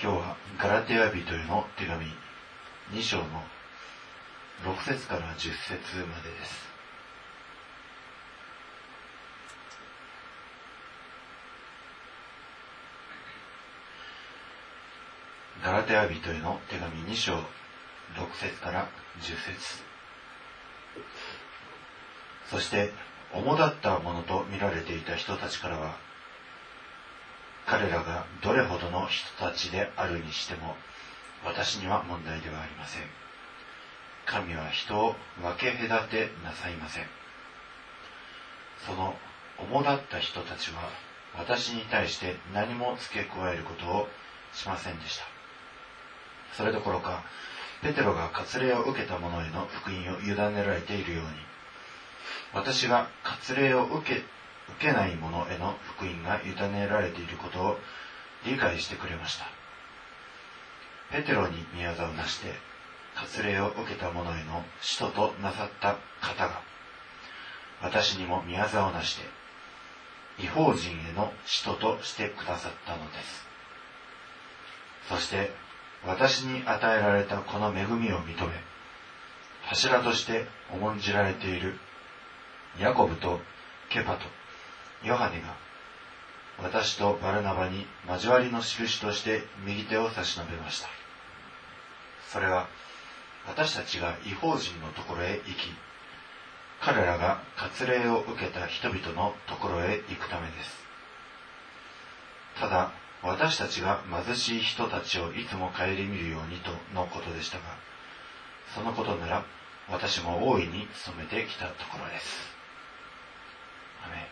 今日はガラテヤ人への手紙2章の6節から10節までです。ガラテヤ人への手紙2章6節から10節。そして主だったものと見られていた人たちからは、彼らがどれほどの人たちであるにしても私には問題ではありません。神は人を分け隔てなさいません。その主だった人たちは私に対して何も付け加えることをしませんでした。それどころかペテロが割礼を受けた者への福音を委ねられているように、私が割礼を受けない者への福音が委ねられていることを理解してくれました。ペテロに宮業をなして割礼を受けた者への使徒となさった方が、私にも宮業をなして異邦人への使徒としてくださったのです。そして私に与えられたこの恵みを認め、柱として重んじられているヤコブとケパとヨハネが私とバルナバに交わりの印として右手を差し伸べました。それは私たちが異邦人のところへ行き、彼らが割礼を受けた人々のところへ行くためです。ただ私たちが貧しい人たちをいつも顧みるようにとのことでしたが、そのことなら私も大いに努めてきたところです。アメン。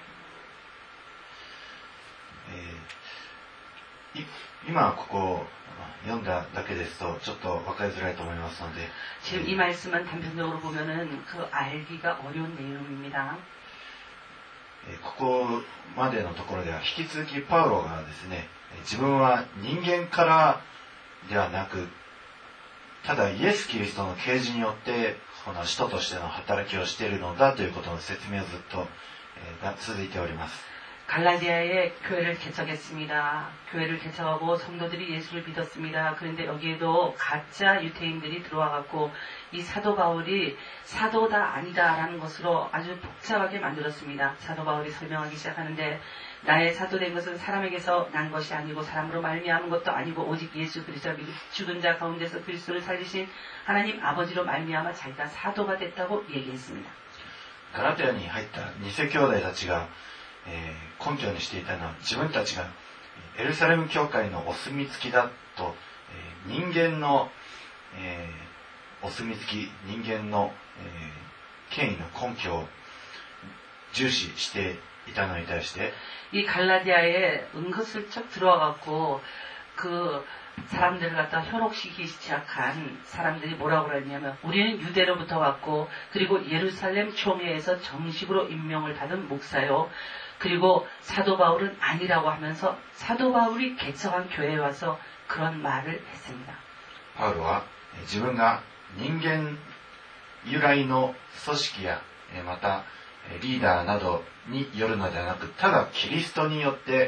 今ここを読んだだけですとちょっと分かりづらいと思いますので、 지금 이 말씀은 단편적으로 보면은 그 알기가 어려운 내용입니다. ここまでのところでは引き続きパウロがですね、自分は人間からではなく、ただイエス・キリストの啓示によってこの使徒としての働きをしているのだということの説明をずっと続いております。 갈라디아에 교회를 개척했습니다. 교회를 개척하고 성도들이 예수를 믿었습니다. 그런데 여기에도 가짜 유태인들이 들어와갖고 이 사도 바울이 사도다 아니다라는 것으로 아주 복잡하게 만들었습니다. 사도 바울이 설명하기 시작하는데, 나의 사도된 것은 사람에게서 난 것이 아니고 사람으로 말미암은 것도 아니고 오직 예수 그리스도 죽은 자 가운데서 그리스도를 살리신 하나님 아버지로 말미암아 자기가 사도가 됐다고 얘기했습니다. ガラテヤに入った偽兄弟たちが根拠にしていたのは、自分たちがエルサレム教会のお墨付きだと、人間の、お墨付き、人間の、権威の根拠を重視していたのに対して、 이 갈라디아에 은근슬쩍 들어와갖고 그 사람들을 갖다 현혹시키기 시작한 사람들이 뭐라고 그랬냐면, 우리는 유대로부터 왔고 그리고 예루살렘 총회에서 정식으로 임명을 받은 목사요, 그리고 사도 바울은 아니라고 하면서 사도 바울이 개척한 교회에 와서 그런 말을 했습니다. パウロは自分が人間由来の組織やまたリーダーなどによるのではなく、ただキリストによって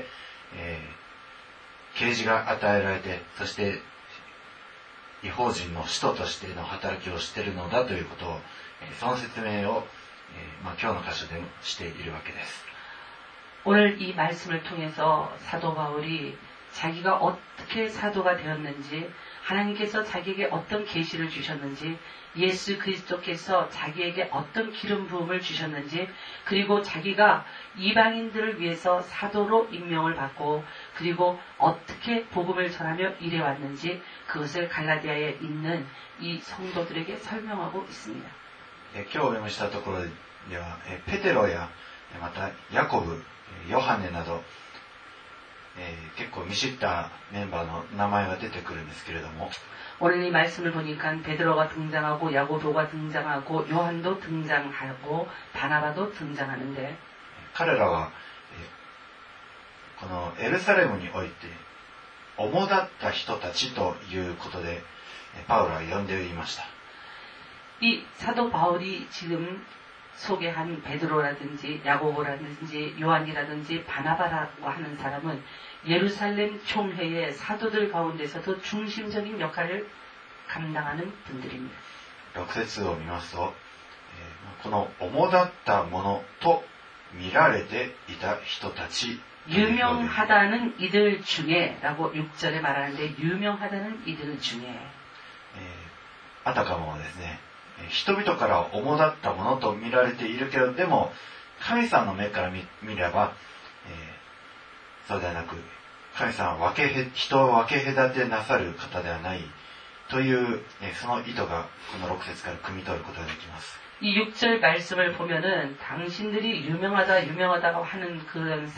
啓示が与えられて、そして異邦人の使徒としての働きをしているのだということを、その説明を、今日の箇所でもしているわけです。 오늘 이 말씀을 통해서 사도 바울이 자기가 어떻게 사도가 되었는지, 하나님께서 자기에게 어떤 계시를 주셨는지, 예수 그리스도께서 자기에게 어떤 기름 부음을 주셨는지, 그리고 자기가 이방인들을 위해서 사도로 임명을 받고 그리고 어떻게 복음을 전하며 일해왔는지, 그것을 갈라디아에 있는 이 성도들에게 설명하고 있습니다. 今日お読みしたところではペテロやまたヤコブ、ヨハネなど、結構見知ったメンバーの名前が出てくるんですけれども、 오늘 이 말씀을 보니까 베드로가 등장하고 야고보가 등장하고 요한도 등장하고 바나바도 등장하는데, 彼らはこのエルサレムにおいて主だった人たちということでパウロは呼んでいました。 이 사도 바울이 지금 소개한 베드로라든지 야고보라든지 요한이라든지 바나바라고 하는 사람은 예루살렘 총회의 사도들 가운데서도 중심적인 역할을 감당하는 분들입니다. 6節を見ますと、この主だったものと見られていた人たち 유명하다는 이들 중에 라고 6절에 말하는데 유명하다는 이들 중에 あたかもですね、人々から主だったものと見られているけど、でも神様の目から 見れば、そうではなく、神様は人を分け隔てなさる方ではないという、その意図がこの6節から汲み取ることができます。 이 6절 말씀을 보면은 당신들이 유명하다고 하는 그런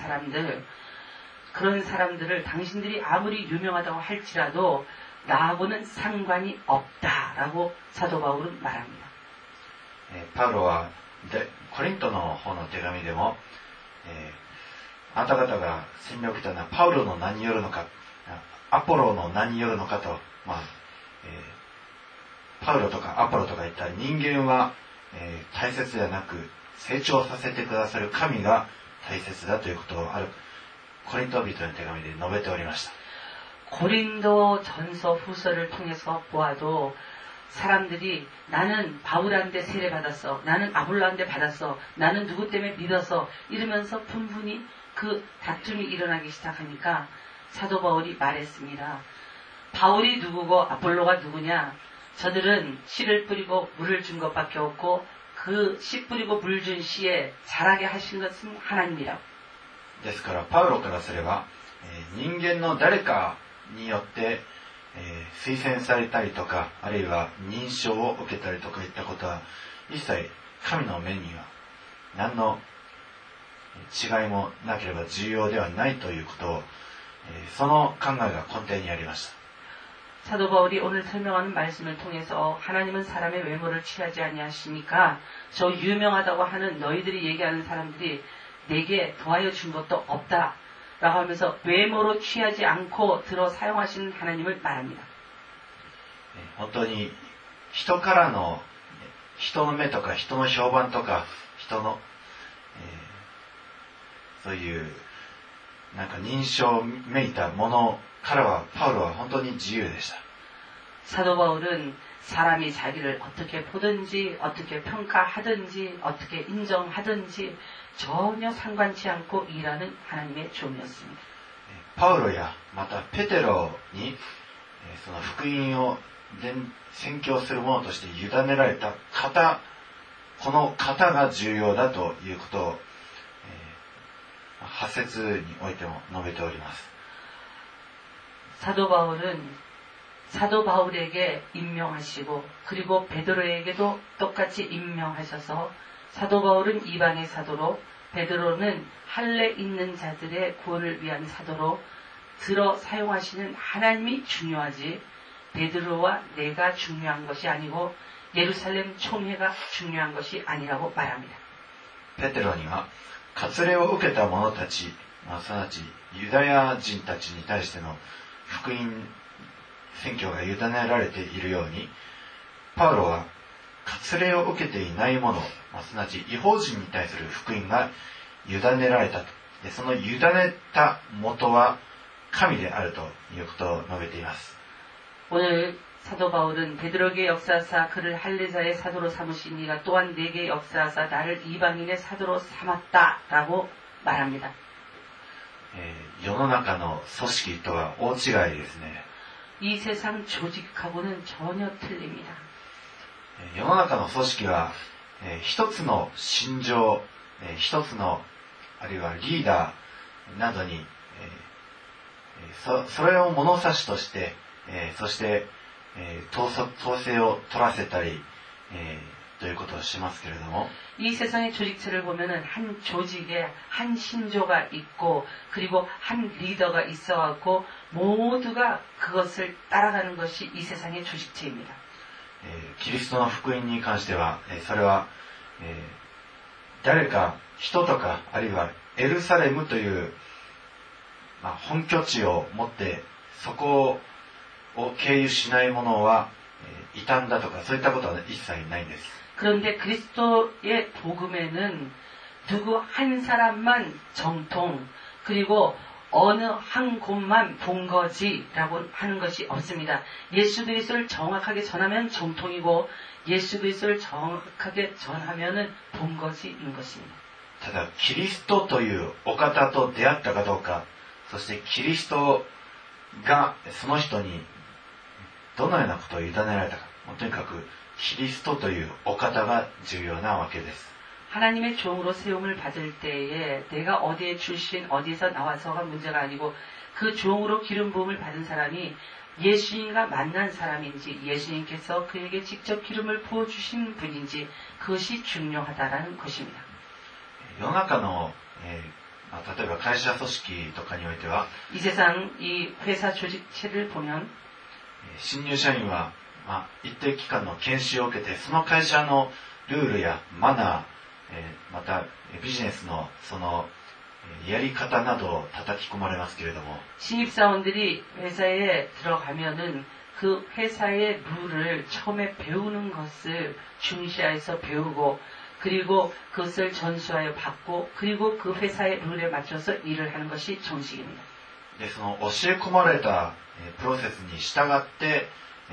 사람들을 당신들이 아무리 유명하다고 할지라도 나하고는 상관이 없다라고 사도 바울은 말합니다. パウロはコリントの方の手紙でも、あなた方が戦力というのはパウロの名によるのかアポロの名によるのかと、パウロとかアポロとかいった人間は、大切ではなく成長させてくださる神が大切だということをあるコリント人の手紙で述べておりました。 고린도 전서 후서를 통해서 보아도 사람들이 나는 바울한테 세례받았어, 나는 아볼로한테 받았어, 나는 누구 때문에 믿어서 이러면서 분분히 그 다툼이 일어나기 시작하니까 사도 바울이 말했습니다. 바울이 누구고 아볼로가 누구냐? 저들은 씨를 뿌리고 물을 준 것밖에 없고 그 씨 뿌리고 물 준 씨에 자라게 하신 것은 하나님이라고. ですからパウロからすれば、人間の誰かによって、推薦されたりとか、あるいは認証を受けたりとかいったことは一切神の目には何の違いもなければ重要ではないということを、その考えが根底にありました。 사도 바울이 오늘 설명하는 말씀을 통해서 하나님은 사람의 외모를 취하지 아니하시니까 저 유명하다고 하는 너희들이 얘기하는 사람들이 내게 더하여 준 것도 없다 라고 하면서 외모로 취하지 않고 들어 사용하시는 하나님을 말합니다. 本当に人からの人の目とか人の評判とか人の、そういうなんか認証めいたものからはパウロは本当に自由でした。 사도 바울은 사람이 자기를 어떻게 보든지 어떻게 평가하든지 어떻게 인정하든지 전혀 상관치 않고 일하는 하나님의 종이었습니다. パウロやまたペテロにその福音を宣教する者として委ねられた方、この方が重要だということを8節においても述べております。 사도 바울에게 임명하시고 그리고 베드로에게도 똑같이 임명하셔서 사도 바울은 이방의 사도로 베드로는 할례 있는 자들의 구원을 위한 사도로 들어 사용하시는 하나님이 중요하지 베드로와 내가 중요한 것이 아니고 예루살렘 총회가 중요한 것이 아니라고 말합니다. ペテロには割礼を受けた者たち、すなわちユダヤ人たちに対しての福音宣教が委ねられているように、パウロは割礼を受けていない者、すなわち異邦人に対する福音が委ねられたと。で、その委ねた元は神であるということを述べています。 오늘 사도 바울은 베드로에게 역사하사 그를 할례자의 사도로 삼으시니가 또한 내게 역사하사 나를 이방인의 사도로 삼았다라고 말합니다. 世の中の組織とは大違いですね。 이 세상 조직하고는 전혀 틀립니다. 世の中の組織は一つの信条、一つのあるいはリーダーなどにそれを物差しとして、そして統制を取らせたりということをしますけれども、 이 세상의 조직체를 보면은 한 조직에 한 신조가 있고 그리고 한 리더가 있어갖고 모두가 그것을 따라가는 것이 이 세상의 조직체입니다. キリストの福音に関してはそれは誰か人とかあるいはエルサレムという本拠地を持ってそこを経由しない者は異端だとかそういったことは一切ないんです。 그런데 그리스도의 복음에는 누구 한 사람만 정통, 그리고 어느 한 곳만 본거지라고 하는 것이 없습니다. 예수 그리스도를 정확하게 전하면 정통이고 예수 그리스도를 정확하게 전하면은 본거지인 것입니다. ただキリストというお方と出会ったかどうか、そしてキリストがその人にどのようなことを委ねられたか、とにかくキリストというお方が重要なわけです。 하나님의 종으로 세움을 받을 때에 내가 어디에 출신, 어디에서 나와서가 문제가 아니고 그 종으로 기름 부음을 받은 사람이 예수님과 만난 사람인지 예수님께서 그에게 직접 기름을 부어주신 분인지 그것이 중요하다라는 것입니다. 世の中の、例えば会社組織とかにおいては 이 세상 이 회사 조직체를 보면 新入社員は、一定期間の研修を受けてその会社のルールやマナー、またビジネスのそのやり方などを叩き込まれますけれども 신입사원들이 회사에 들어가면은 그 회사의 룰을 처음에 배우는 것을 중시하여서 배우고 그리고 그것을 전수하여 받고 그리고 그 회사의 룰에 맞춰서 일을 하는 것이 정식입니다. でその教え込まれたプロセスに従って、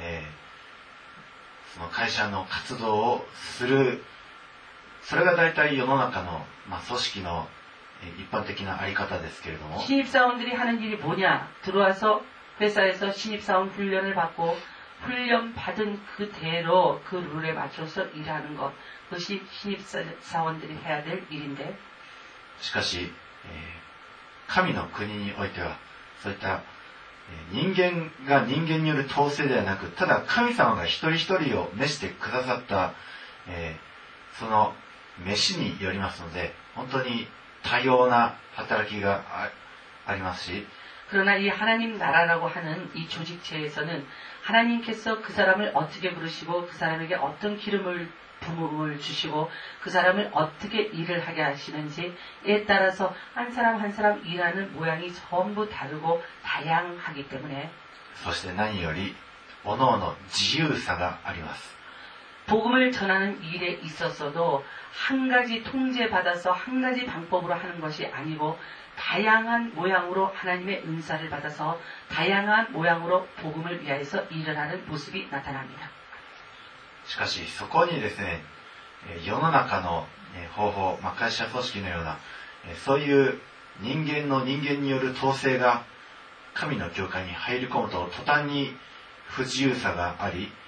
その会社の活動をする、それが大体世の中の、組織の一般的なあり方ですけれども 신입사원들이 하는 일이 뭐냐? 들어와서 회사에서 신입사원 훈련을 받고 훈련 받은 그대로 그 룰에 맞춰서 일하는 것. 그것이 신입사원들이 해야 될 일인데 しかし、神の国においてはそういった人間が人間による統制ではなく、ただ神様が一人一人を召してくださった、その召しによりますので、本当に多様な働きがありますし、 그러나 이 하나님 나라라고 하는 이 조직체에서는 하나님께서 그 사람을 어떻게 부르시고 그 사람에게 어떤 기름을 부음을 주시고 그 사람을 어떻게 일을 하게 하시는지에 따라서 한 사람 한 사람 일하는 모양이 전부 다르고 다양하기 때문에 そして何より各々自由さがあります。 복음을 전하는 일에 있어서도 한 가지 통제받아서 한 가지 방법으로 하는 것이 아니고 다양한 모양으로 하나님의 은사를 받아서 다양한 모양으로 복음을 위하여서 일을 하는 모습이 나타납니다. しかしそこにですね、世の中の方法、会社組織のようなそういう人間の人間による統制が神の教会に入り込むと途端に不自由さがあり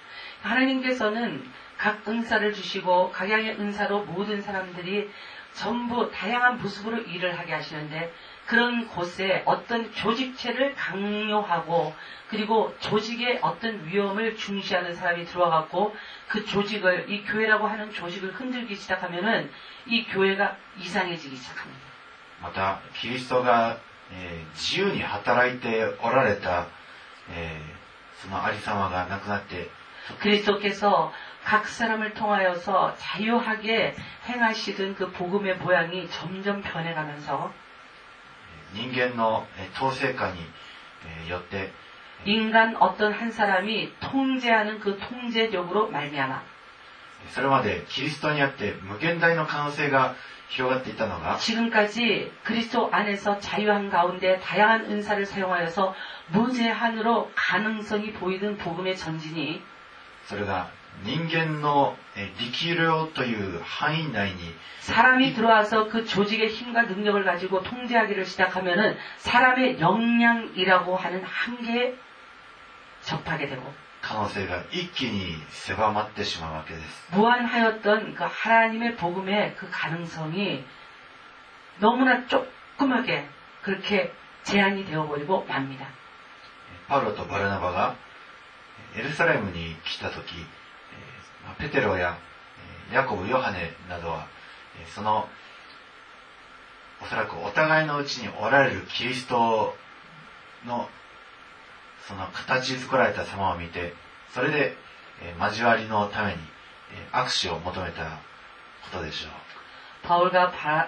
하나님께서는 각 은사를 주시고 각양의 은사로 모든 사람들이 전부 다양한 모습으로 일을 하게 하시는데 그런 곳에 어떤 조직체를 강요하고 그리고 조직의 어떤 위험을 중시하는 사람이 들어와갖고 그 조직을 이 교회라고 하는 조직을 흔들기 시작하면은 이 교회가 이상해지기 시작합니다. またキリストが、自由に働いておられた、そのありさまがなくなって 그리스도께서 각 사람을 통하여서 자유하게 행하시던 그 복음의 모양이 점점 변해가면서 人間の統制下によって 인간 어떤 한 사람이 통제하는 그 통제력으로 말미암아 それまでキリストにあって無限大の可能性が広がっていたのが 지금까지 그리스도 안에서 자유한 가운데 다양한 은사를 사용하여서 무제한으로 가능성이 보이던 복음의 전진이 それが人間の力量という範囲内に 사람이 들어와서 그 조직의 힘과 능력을 가지고 통제하기를 시작하면은 사람의 역량이라고 하는 한계에 접하게 되고 可能性が一気に狭まってしまうわけです。 무한하였던 그 하나님의 복음의 그 가능성이 너무나 조그맣게 그렇게 제한이 되어버리고 맙니다. パウロとバルナバがエルサレムに来た時、ペテロやヤコブ、ヨハネなどはそのおそらくお互いのうちにおられるキリストのその形作られた様を見て、それで交わりのために握手を求めたことでしょう。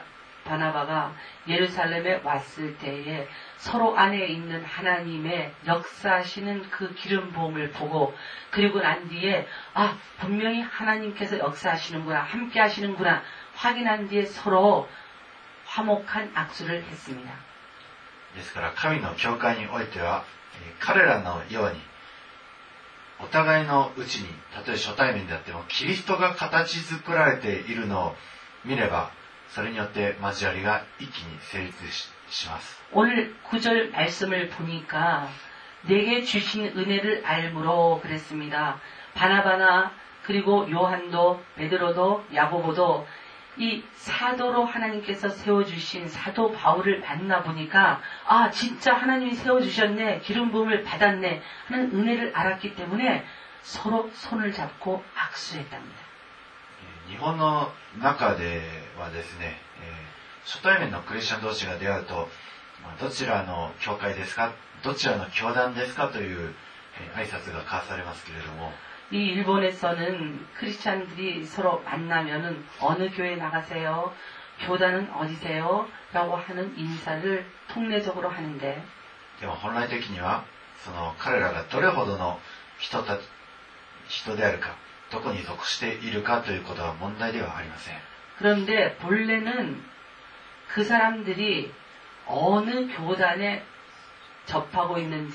바나바가 예루살렘에 왔을 때에 서로 안에 있는 하나님의 역사하시는 그 기름 부음을 보고 그리고 난 뒤에 분명히 하나님께서 역사하시는구나, 함께 하시는구나 확인한 뒤에 서로 화목한 악수를 했습니다. ですから神の教会においては彼らのようにお互いのうちにたとえ初対面であってもキリストが形作られているのを見ればそれによって交わりが一気に成立します。 오늘 9절 말씀을 보니까 내게 주신 은혜를 알므로 그랬습니다. 바나바나 그리고 요한도 베드로도 야고보도 이 사도로 하나님께서 세워주신 사도 바울을 만나보니까 진짜 하나님이 세워주셨네, 기름 부음을 받았네 하는 은혜를 알았기 때문에 서로 손을 잡고 악수했답니다. 日本の中ではですね、初対面のクリスチャン同士が出会うとどちらの教会ですか、どちらの教団ですかという挨拶が交わされますけれども 이 일본에서는 크리스찬들이 서로 만나면은 어느 교회 나가세요? 교단은 어디세요? 라고 하는 인사를 통례적으로 하는데 でも本来的にはその彼らがどれほどの人であるかどこに属しているかということは問題ではありません。 그런데 본래는 그 사람들이 어느 교단에 접하고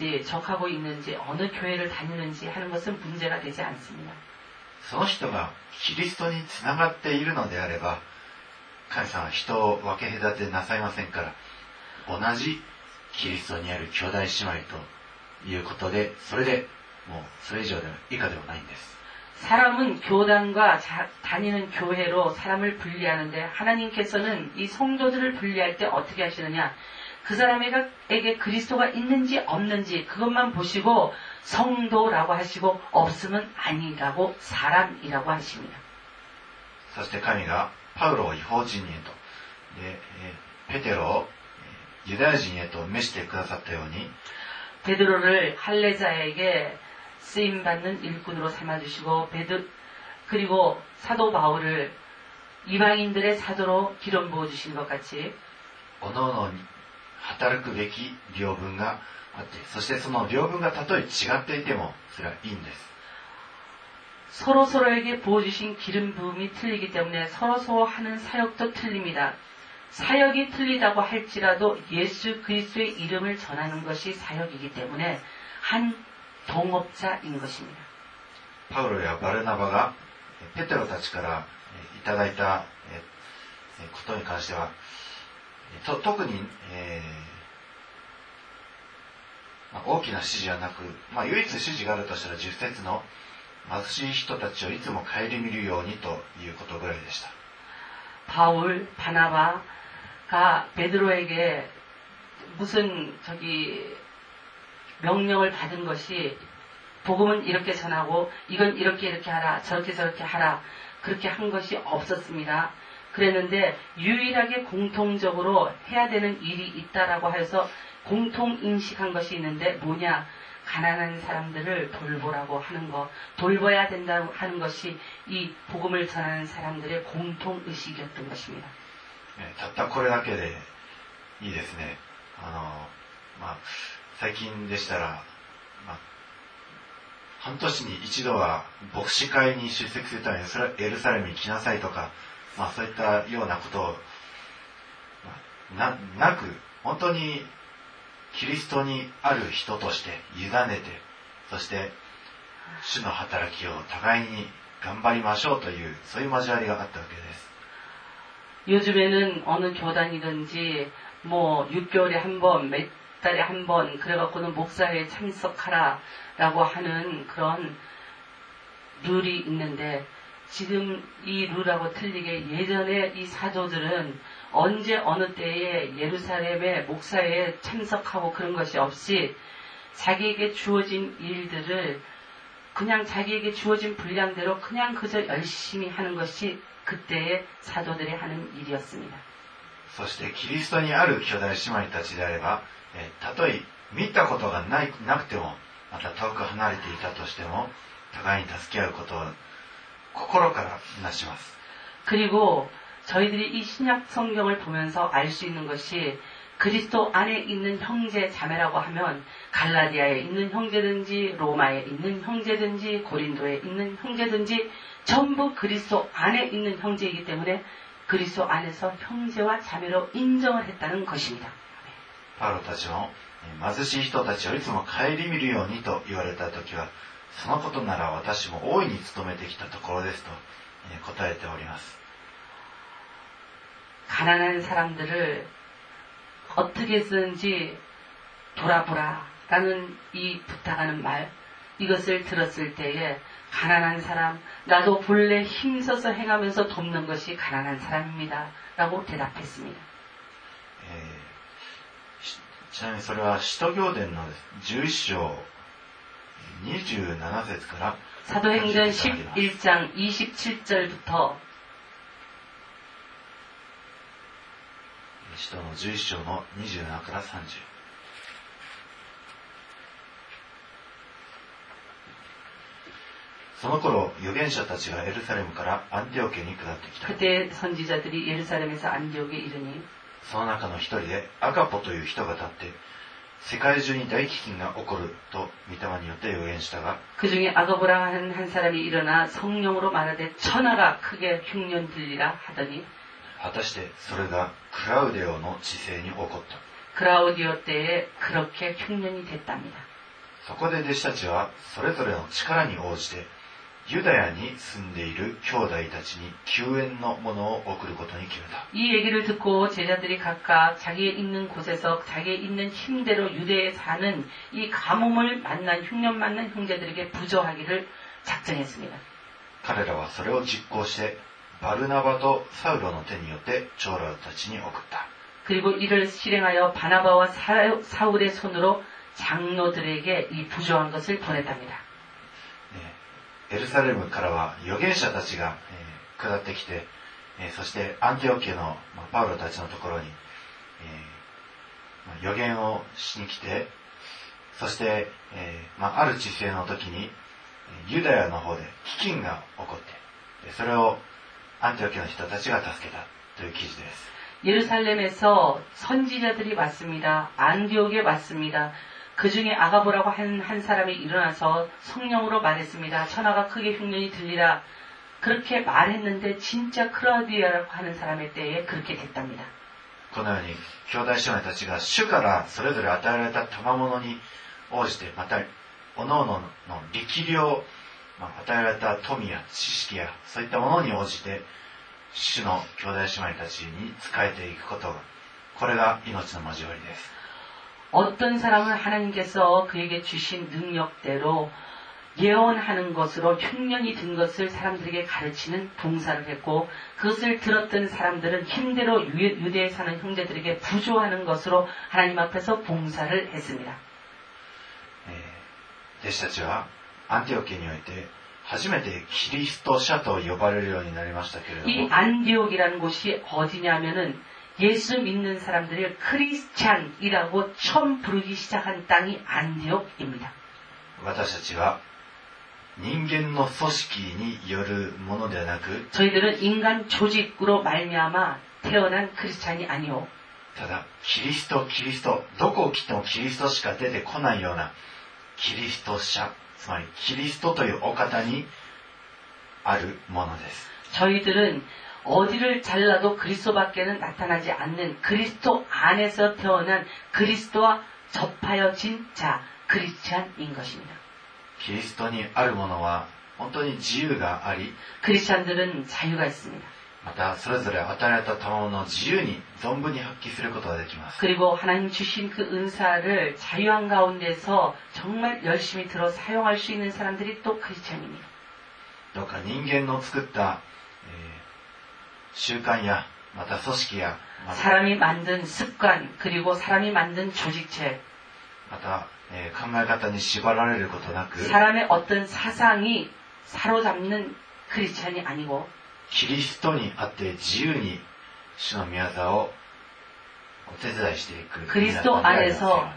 있는지 어느 교회를 다니는지 하는 것은 문제가 되지 않습니다. その人がキリストにつながっているのであれば神様は人を分け隔てなさいませんから同じキリストにある兄弟姉妹ということでそれでもうそれ以上でも以下でもないんです。 사람은 교단과 다니는 교회로 사람을 분리하는데 하나님께서는 이 성도들을 분리할 때 어떻게 하시느냐? 그 사람에게 그리스도가 있는지 없는지 그것만 보시고 성도라고 하시고 없으면 아니라고 사람이라고 하십니다. そして神がパウロを異邦人へとでペテロをユダヤ人へと召してくださったように 베드로를 할례자에게 쓰임받는 일꾼으로 삼아주시고 그리고 사도 바울을 이방인들의 사도로 기름 부어주신 것 같이 各々に働くべき領分があってそしてその領分がたとえ違っていてもそれはいいんです。 서로서로에게 부어주신 기름 부음이 틀리기 때문에 서로서로 하는 사역도 틀립니다. 사역이 틀리다고 할지라도 예수 그리스도의 이름을 전하는 것이 사역이기 때문에 한 동업자인 것입니다. パウロやバルナバがペテロたちからいただいたことに関しては特に大きな指示はなく、唯一指示があるとしたら10節の貧しい人たちをいつも顧みるようにということぐらいでした。 바울, 바나바가 베드로에게 무슨 명령을 받은 것이 복음은 이렇게 전하고 이건 이렇게 하라 저렇게 하라 그렇게 한 것이 없었습니다. 그랬는데 유일하게 공통적으로 해야 되는 일이 있다라고 해서 공통 인식한 것이 있는데 뭐냐? 가난한 사람들을 돌보라고 하는 것, 돌봐야 된다고 하는 것이 이 복음을 전하는 사람들의 공통 의식이었던 것입니다. たったこれだけでいいですね。最近でしたら、半年に一度は牧師会に出席するためにエルサレムに来なさいとか、そういったようなことをなく本当にキリストにある人として委ねてそして主の働きを互いに頑張りましょうというそういう交わりがあったわけです。 요즘에는 어느 교단이든지 6개월에 한 번, 몇 달에 한 번 그래갖고는 목사회에 참석하라라고 하는 그런 룰이 있는데 지금 이 룰하고 틀리게 예전에 이 사도들은 언제 어느 때에 예루살렘에 목사회에 참석하고 그런 것이 없이 자기에게 주어진 일들을 그냥 자기에게 주어진 분량대로 그냥 그저 열심히 하는 것이 그때의 사도들이 하는 일이었습니다. そしてキリストにある兄弟姉妹たちであれば、たとえ見たことがなくてもまた遠く離れていたとしても互いに助け合うことを心からなします。 그리고 저희들이 이 신약 성경을 보면서 알 수 있는 것이 그리스도 안에 있는 형제 자매라고 하면 갈라디아에 있는 형제든지 로마에 있는 형제든지 고린도에 있는 형제든지 전부 그리스도 안에 있는 형제이기 때문에 그리스도 안에서 형제와 자매로 인정을 했다는 것입니다. パウロたちの貧しい人たちをいつも顧みるようにと言われたときは、そのことなら私も大いに努めてきたところですと答えております。 가난한 사람들을 어떻게든지 돌아보라라는 이 부탁하는 말, 이것을 들었을 때에 가난한 사람, 나도 본래 힘써서 행하면서 돕는 것이 가난한 사람입니다. 라고 대답했습니다. ちなみにそれは使徒行伝の11章27節から 사도행전 11장 27절부터 使徒の11章の27から30。その頃預言者たちがエルサレムからアンティオケに下ってきた。 그때 선지자들이 예루살렘에서 안디옥에 이르니 その中の一人でアガポという人が立って世界中に大飢饉が起こると御霊によって預言したが 그 중에 아가보라 한 사람이 일어나 성령으로 말하되 천하가 크게 흉년 들리라 하더니 果たしてそれがクラウデオの治世に起こった。 그라우디오 때에 그렇게 흉년이 됐답니다. そこで弟子たちはそれぞれの力に応じてユダヤに住んでいる兄弟たちに救援のものを送ることに決めた。 이 얘기를 듣고 제자들이 각각 자기의 있는 곳에서 자기의 있는 힘대로 유대에 사는 이 가뭄을 만난 흉년 맞는 형제들에게 부조하기를 작정했습니다. 彼らはそれを実行してバルナバとサウロの手によって長老たちに送った。 그리고 이를 실행하여 바나바와 사울의 손으로 장로들에게 이 부조한 것을 보냈답니다. エルサレムからは預言者たちが下ってきて、そしてアンティオキアのパウロたちのところに預言をしに来て、そしてある治世の時にユダヤの方で飢饉が起こって、それをアンティオキアの人たちが助けたという記事です。 예루살렘에서 선지자들이 왔습니다. 안디옥에 왔습니다. 그 중에 아가보라고 한 사람이 일어나서 성령으로 말했습니다. 천하가 크게 흉년이 들리라. 그렇게 말했는데 진짜 클라우디아라고 하는 사람의 때에 그렇게 됐답니다. このように兄弟姉妹たちが主からそれぞれ与えられた賜物に応じて、また各々の力量、与えられた富や知識やそういったものに応じて主の兄弟姉妹たちに仕えていくことが、これが命の交わりです。 어떤 사람은 하나님께서 그에게 주신 능력대로 예언하는 것으로 흉년이 든 것을 사람들에게 가르치는 봉사를 했고, 그것을 들었던 사람들은 힘대로 유대에 사는 형제들에게 부조하는 것으로 하나님 앞에서 봉사를 했습니다. 弟子たちはアンティオキにおいて初めてキリスト者と呼ばれるようになりましたけれども、 이 안디옥이라는 곳이 어디냐면은 예수 믿는 사람들을 크리스찬이라고 처음 부르기 시작한 땅이 안디옥입니다. 私たちは人間の組織によるものではなく、 저희들은 인간 조직으로 말미암아 태어난 크리스찬이 아니요. ただキリスト、どこを切ってもキリストしか出てこないようなキリスト者、つまりキリストというお方にあるものです。 저희들은 어디를 잘라도 그리스도밖에는 나타나지 않는 그리스도 안에서 태어난 그리스도와 접하여진 자, 크리스찬인 것입니다. キリストにあるものは本当に自由があり、 크리스찬들은 자유가 있습니다. またそれぞれ与えられた賜物を自由に存分に発揮することができます。 그리고 하나님 주신 그 은사를 자유한 가운데서 정말 열심히 들어 사용할 수 있는 사람들이 또 크리스찬입니다. どうか人間の作った、習慣やまた組織や 사람이 만든 습관 그리고 사람이 만든 조직체 また、考え方に縛られることなく 사람의 어떤 사상이 사로잡는 크리스찬이 아니고 キリストにあって自由に主の御業をお手伝いしていく 그리스도 안에서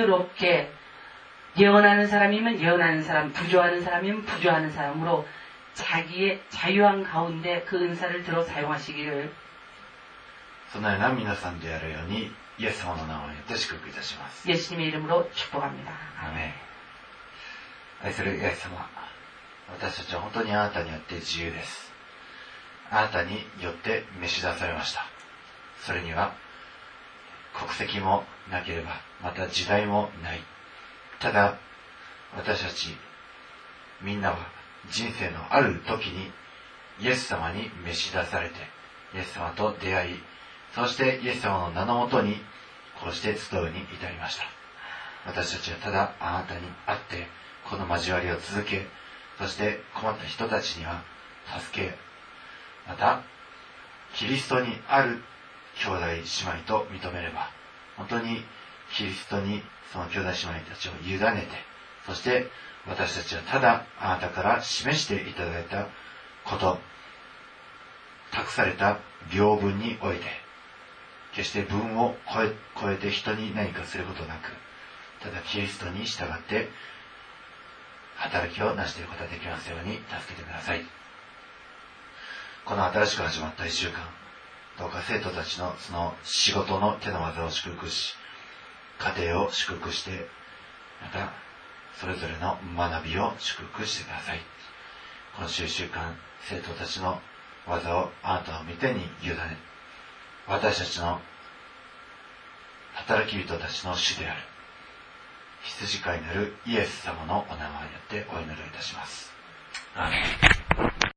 자유롭게 예언하는 사람이면 예언하는 사람, 부조하는 사람이면 부조하는 사람으로 자기의 자유한 가운데 그 은사를 들어 사용하시기를 そのような皆さんであるようにイエス様の名をよって祝福いたします。 예수님의 이름으로 축복합니다. アーメン。愛するイエス様、私たちは本当にあなたによって自由です。あなたによって召し出されました。それには国籍もなければ、また時代もない。ただ私たちみんなは人生のある時にイエス様に召し出されて、イエス様と出会い、そしてイエス様の名のもとにこうして集うに至りました。私たちはただあなたに会ってこの交わりを続け、そして困った人たちには助け、またキリストにある兄弟姉妹と認めれば、本当にキリストにその兄弟姉妹たちを委ねて、そして私たちはただあなたから示していただいたこと、託された領分において、決して分を超えて人に何かすることなく、ただキリストに従って働きを成していくことができますように助けてください。この新しく始まった1週間、どうか生徒たちのその仕事の手の技を祝福し、家庭を祝福して、またそれぞれの学びを祝福してください。この1週間、生徒たちの技をあなたの御手に委ね、私たちの働き人たちの主である羊飼いなるイエス様のお名前によってお祈りをいたします。アーメン。